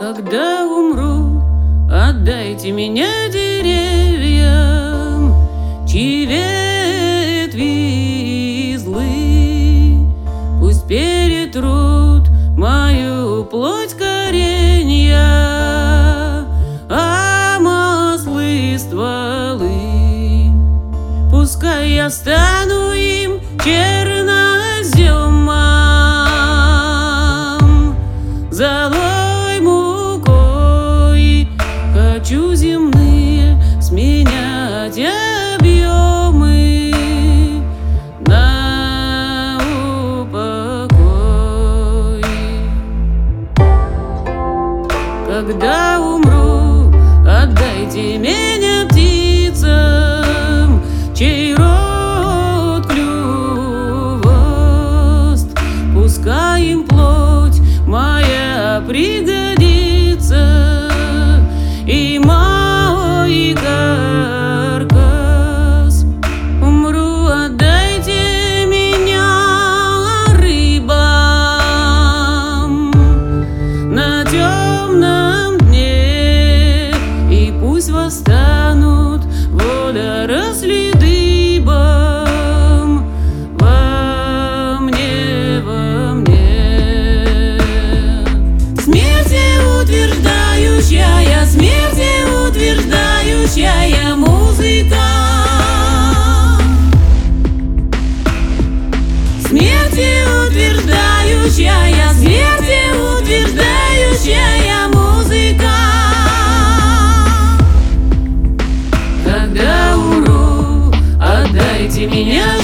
Когда умру, отдайте меня деревьям, чьи ветви злы. Пусть перетрут мою плоть коренья, а маслы стволы. Пускай я стану им черноземом, золой мукой хочу земные сменять объемы на упокой. Когда умру, отдайте меня птицам, чей рот клювост. Пускай им плоть моя пригодится, и мой каркас. Умру, отдайте меня рыбам на темном дне, и пусть восстанут водоросли дыбом во мне, во мне. Смерти утверждающая, смерти утверждающая музыка. Смерти утверждающая, смерти утверждающая музыка. Когда умру, отдайте меня